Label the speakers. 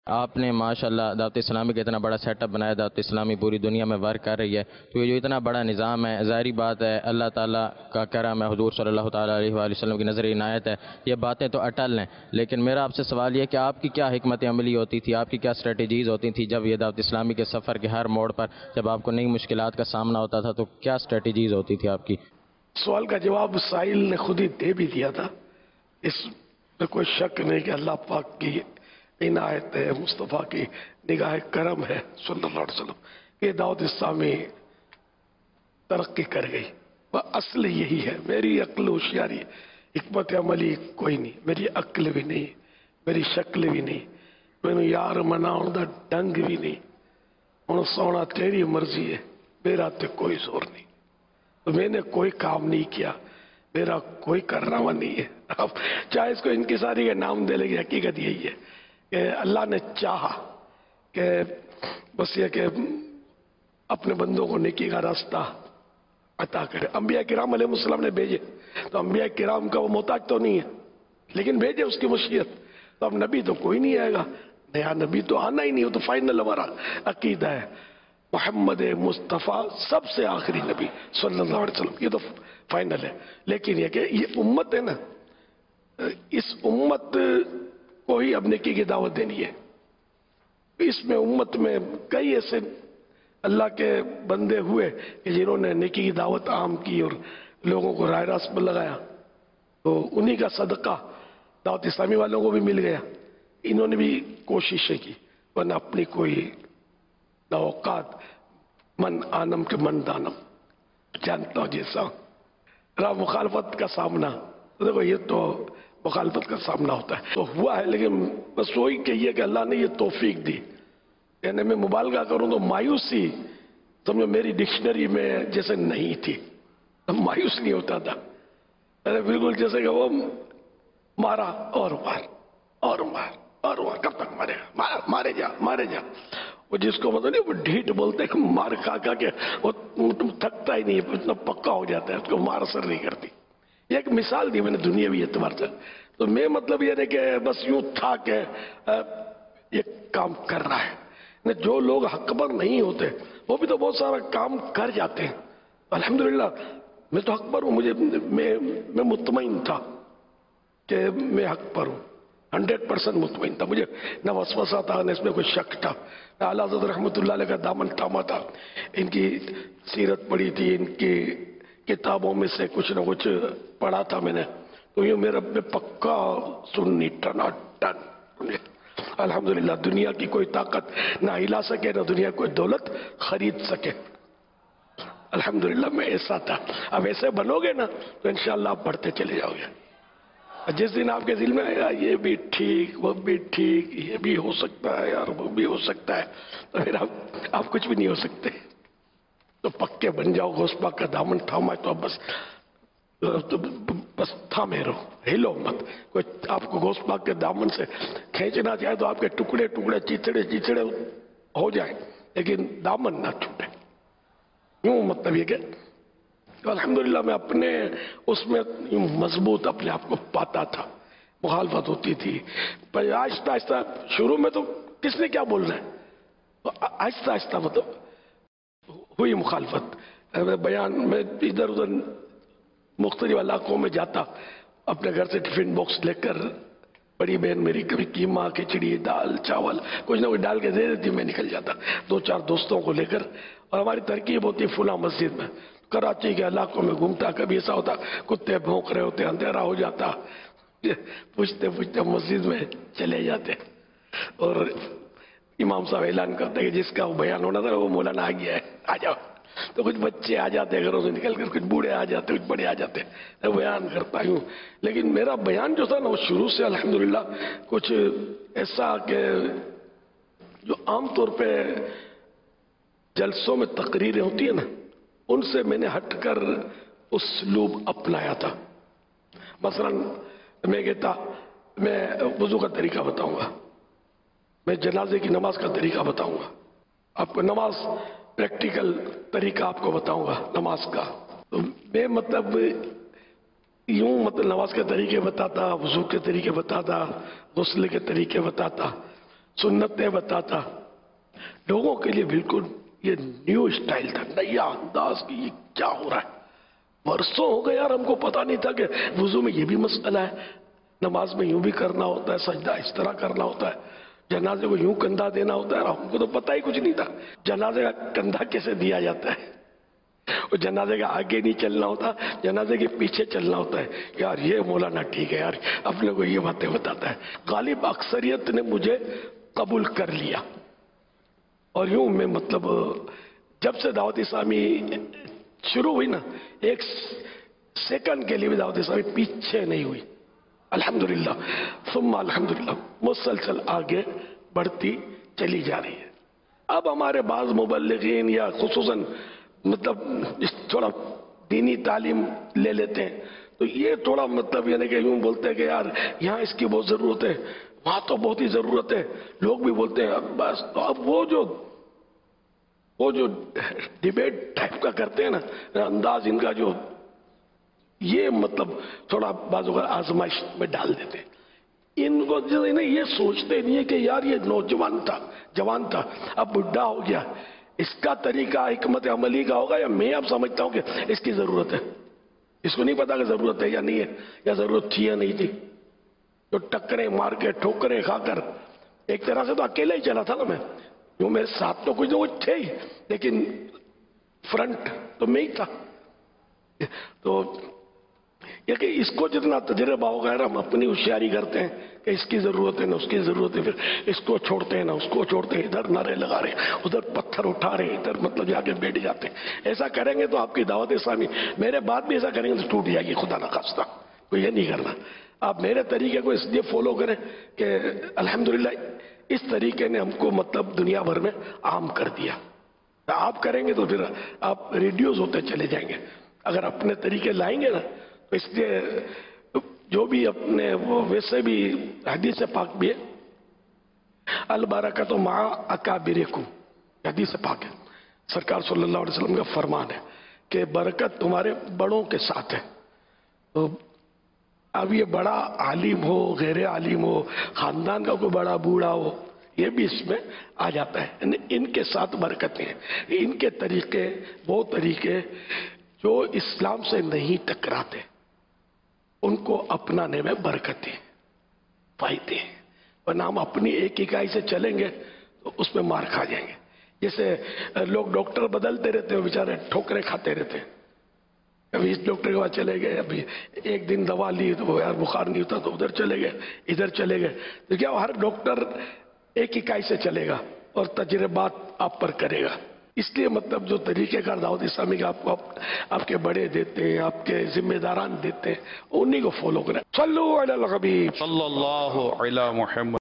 Speaker 1: آپ نے ماشاءاللہ دعوت اسلامی کا اتنا بڑا سیٹ اپ بنایا، دعوت اسلامی پوری دنیا میں ورک کر رہی ہے، تو یہ جو اتنا بڑا نظام ہے، ظاہری بات ہے اللہ تعالیٰ کا کرم ہے، حضور صلی اللہ تعالیٰ علیہ وآلہ وسلم کی نظر عنایت ہے، یہ باتیں تو اٹل ہیں، لیکن میرا آپ سے سوال یہ کہ آپ کی کیا حکمت عملی ہوتی تھی، آپ کی کیا اسٹریٹجیز ہوتی تھیں جب یہ دعوت اسلامی کے سفر کے ہر موڑ پر جب آپ کو نئی مشکلات کا سامنا ہوتا تھا، تو کیا اسٹریٹجیز ہوتی تھی آپ کی؟
Speaker 2: سوال کا جواب سائل نے خود ہی دے بھی دیا تھا، اس میں کوئی شک نہیں کہ اللہ پاک کی عنایت ہے، مصطفیٰ کی نگاہ کرم ہے صلی اللہ علیہ وسلم، یہ دعوت اسلامی ترقی کر گئی۔ وہ اصل یہی ہے، میری عقل ہوشیاری حکمت عملی کوئی نہیں، میری عقل بھی نہیں، میری شکل بھی نہیں، میں یار مناؤں دا ڈنگ بھی نہیں، ہوں سونا تیری مرضی ہے، میرا تے کوئی زور نہیں، تو میں نے کوئی کام نہیں کیا، میرا کوئی کرنامہ نہیں ہے۔ اب چاہے اس کو انکساری کا نام دے لگی، حقیقت یہی ہے کہ اللہ نے چاہا کہ بس یہ کہ اپنے بندوں کو نیکی کا راستہ عطا کرے۔ انبیاء کرام علیہ السلام نے بھیجے، تو انبیاء کرام کا وہ محتاج تو نہیں ہے، لیکن بھیجے اس کی مشیت، تو اب نبی تو کوئی نہیں آئے گا، نیا نبی تو آنا ہی نہیں، وہ تو فائنل ہمارا عقیدہ ہے، محمد مصطفیٰ سب سے آخری نبی صلی اللہ علیہ وسلم، یہ تو فائنل ہے۔ لیکن یہ کہ یہ امت ہے نا، اس امت کو ہی اب نیکی کی دعوت دینی ہے۔ اس میں امت میں کئی ایسے اللہ کے بندے ہوئے کہ جنہوں نے نیکی کی دعوت عام کی اور لوگوں کو راہ راست پر لگایا، تو انہی کا صدقہ دعوت اسلامی والوں کو بھی مل گیا، انہوں نے بھی کوششیں کی، ورنہ اپنی کوئی نہ اوقات من آنم کے من دانم، جانتا ہوں جیسا رہا مخالفت کا سامنا، دیکھو یہ تو مخالفت کا سامنا ہوتا ہے تو ہوا ہے، لیکن بس وہی کہیے کہ اللہ نے یہ توفیق دی، یعنی میں مبالغہ کروں تو مایوسی سمجھو میری ڈکشنری میں جیسے نہیں تھی، مایوس نہیں ہوتا تھا، بالکل جیسے کہ وہ مارا اور مار اور مار اور مار، کب تک مارے گا، مارے جا مارے جا، وہ جس کو مطلب نہیں وہ ڈھیٹ بولتے ہیں، مار کھا کھا کے وہ تھکتا ہی نہیں ہے، اتنا پکا ہو جاتا ہے، اس کو مار اثر نہیں کرتی۔ یہ ایک مثال دی میں نے دنیاوی اعتبار سے، تو میں مطلب یہ ہے کہ بس یوں تھا کہ یہ کام کر رہا ہے، جو لوگ حق پر نہیں ہوتے وہ بھی تو بہت سارا کام کر جاتے ہیں، الحمدللہ میں تو حق پر ہوں، میں مطمئن تھا کہ میں حق پر ہوں، 100% مطمئن تھا، مجھے نہ وسوسہ تھا نہ اس میں کوئی شک تھا، اعلیٰ حضرت رحمۃ اللہ علیہ کا دامن تھاما تھا، ان کی سیرت پڑھی تھی، ان کی کتابوں میں سے کچھ نہ کچھ پڑھا تھا میں نے، تو یہ میرا پکا سنی ٹنا ٹن، الحمدللہ دنیا کی کوئی طاقت نہ ہلا سکے، نہ دنیا کوئی دولت خرید سکے، الحمدللہ میں ایسا تھا۔ اب ایسے بنو گے نا تو انشاءاللہ آپ بڑھتے چلے جاؤ گے، جس دن آپ کے دل میں آیا یہ بھی ٹھیک وہ بھی ٹھیک یہ بھی ہو سکتا ہے یار وہ بھی ہو سکتا ہے، تو پھر آپ کچھ بھی نہیں ہو سکتے، تو پکے بن جاؤ، غوث پاک کا دامن تھاما ہے تو اب بس تھامے رہو، ہلو مت، کوئی آپ کو غوث پاک کے دامن سے کھینچنا چاہے تو آپ کے ٹکڑے ٹکڑے چیچڑے چیچڑے ہو جائیں، لیکن دامن نہ چھوٹے، یوں مطلب یہ کہ الحمدللہ میں اپنے اس میں مضبوط اپنے آپ کو پاتا تھا، مخالفت ہوتی تھی، پر آہستہ آہستہ شروع میں تو کس نے کیا بولنا ہے، تو آہستہ آہستہ مطلب ہوئی مخالفت، بیان میں ادھر ادھر مختلف علاقوں میں جاتا، اپنے گھر سے ٹفن باکس لے کر، بڑی بہن میری کبھی قیمہ کھچڑی دال چاول کچھ نہ کچھ ڈال کے دے دیتی، میں نکل جاتا دو چار دوستوں کو لے کر، اور ہماری ترکیب ہوتی فلاں مسجد میں، کراچی کے علاقوں میں گھومتا، کبھی ایسا ہوتا کتے بھونک رہے ہوتے، اندھیرا ہو جاتا، پوچھتے پوچھتے مسجد میں چلے جاتے، اور امام صاحب اعلان کرتے کہ جس کا وہ بیان ہونا تھا وہ مولانا آ گیا ہے آ جاؤ، تو کچھ بچے آ جاتے گھروں سے نکل کر، کچھ بوڑھے آ جاتے، کچھ بڑے آ جاتے، میں بیان کرتا ہوں، لیکن میرا بیان جو تھا نا وہ شروع سے الحمدللہ کچھ ایسا کہ جو عام طور پہ جلسوں میں تقریریں ہوتی ہیں نا ان سے میں نے ہٹ کر اسلوب اپنایا تھا، مثلا میں کہتا میں وضو کا طریقہ بتاؤں گا، میں جنازے کی نماز کا طریقہ بتاؤں گا، آپ کو نماز پریکٹیکل طریقہ آپ کو بتاؤں گا نماز کا، تو میں مطلب یوں مطلب نماز کے طریقے بتاتا، وضو کے طریقے بتاتا، غسل کے طریقے بتاتا، سنتیں بتاتا، لوگوں کے لیے بالکل یہ نیو اسٹائل تھا، نیا انداز کی یہ کیا ہو رہا ہے. برسوں ہو گئے یار، ہم کو پتا نہیں تھا کہ وضو میں یہ بھی مسئلہ ہے، نماز میں یوں بھی کرنا ہوتا ہے، سجدہ اس طرح کرنا ہوتا ہے، جنازے کو یوں کندھا دینا ہوتا ہے. ہم کو تو پتہ ہی کچھ نہیں تھا جنازے کا کندھا کیسے دیا جاتا ہے، اور جنازے کا آگے نہیں چلنا ہوتا، جنازے کے پیچھے چلنا ہوتا ہے. یار یہ مولانا ٹھیک ہے یار، اپنے کو یہ باتیں بتاتا ہے. غالب اکثریت نے مجھے قبول کر لیا، اور یوں میں مطلب جب سے دعوت اسلامی شروع ہوئی نا، ایک سیکنڈ کے لیے بھی دعوت اسلامی پیچھے نہیں ہوئی. الحمدللہ ثم الحمدللہ، مسلسل آگے بڑھتی چلی جا رہی ہے. اب ہمارے بعض مبلغین یا خصوصاً مطلب تھوڑا دینی تعلیم لے لیتے ہیں تو یہ تھوڑا مطلب یعنی کہ یوں بولتے ہیں کہ یار یہاں اس کی بہت ضرورت ہے، وہاں تو بہت ہی ضرورت ہے. لوگ بھی بولتے ہیں بس. تو اب وہ جو ڈیبیٹ ٹائپ کا کرتے ہیں نا انداز، ان کا جو یہ مطلب تھوڑا بعض اوقات آزمائش میں ڈال دیتے ہیں. ان کو یہ سوچتے نہیں ہے کہ یار یہ نوجوان تھا، جوان تھا، اب بڈھا ہو گیا، اس کا طریقہ حکمت عملی کا ہوگا، یا میں اب سمجھتا ہوں کہ اس کی ضرورت ہے. اس کو نہیں پتا کہ ضرورت ہے یا نہیں ہے، یا ضرورت تھی یا نہیں تھی. جو ٹکریں مار کے ٹھوکریں کھا کر، ایک طرح سے تو اکیلا ہی چلا تھا نا میں، جو میرے ساتھ تو کچھ نہ کچھ تھے ہی، لیکن فرنٹ تو میں ہی تھا. تو یہ کہ اس کو جتنا تجربہ ہوگا نا، ہم اپنی ہوشیاری کرتے ہیں کہ اس کی ضرورت ہے نا اس کی ضرورت ہے، پھر اس کو چھوڑتے ہیں نا اس کو چھوڑتے ہیں، ادھر نعرے لگا رہے ہیں، ادھر پتھر اٹھا رہے ہیں، ادھر مطلب جا کے بیٹھ جاتے ہیں. ایسا کریں گے تو آپ کی دعوت اسلامی میرے بعد بھی ایسا کریں گے تو ٹوٹ جائے گی، خدا نخواستہ. تو یہ نہیں کرنا. آپ میرے طریقے کو اس لیے فالو کریں کہ الحمدللہ اس طریقے نے ہم کو مطلب دنیا بھر میں عام کر دیا. آپ کریں گے تو پھر آپ ریڈیوز ہوتے چلے جائیں گے. اگر اپنے طریقے لائیں گے نا تو اس لیے جو بھی اپنے وہ ویسے بھی حدیث پاک بھی ہے، البرکۃ مع اکابرکم، حدیث پاک ہے، سرکار صلی اللہ علیہ وسلم کا فرمان ہے کہ برکت تمہارے بڑوں کے ساتھ ہے. تو اب یہ بڑا عالم ہو، غیر عالم ہو، خاندان کا کوئی بڑا بوڑھا ہو، یہ بھی اس میں آ جاتا ہے. ان کے ساتھ برکتیں ہیں، ان کے طریقے وہ طریقے جو اسلام سے نہیں ٹکراتے، ان کو اپنانے میں برکتیں فائدے ہیں. ورنہ ہم اپنی ایک اکائی سے چلیں گے تو اس میں مار کھا جائیں گے. جیسے لوگ ڈاکٹر بدلتے رہتے ہیں، بیچارے ٹھوکریں کھاتے رہتے ہیں. ابھی اس ڈاکٹر کے پاس چلے گئے، ابھی ایک دن دوا لی تو یار بخار نہیں ہوتا تو ادھر چلے گئے، ادھر چلے گئے. تو کیا ہر ڈاکٹر ایک اکائی سے چلے گا اور تجربات آپ پر کرے گا. اس لیے مطلب جو طریقہ کار دعوت اسلامی کا آپ کو آپ کے بڑے دیتے ہیں، آپ کے ذمہ داران دیتے ہیں، انہی کو فالو کریں. صلو علی الحبیب
Speaker 3: صلی اللہ علی محمد.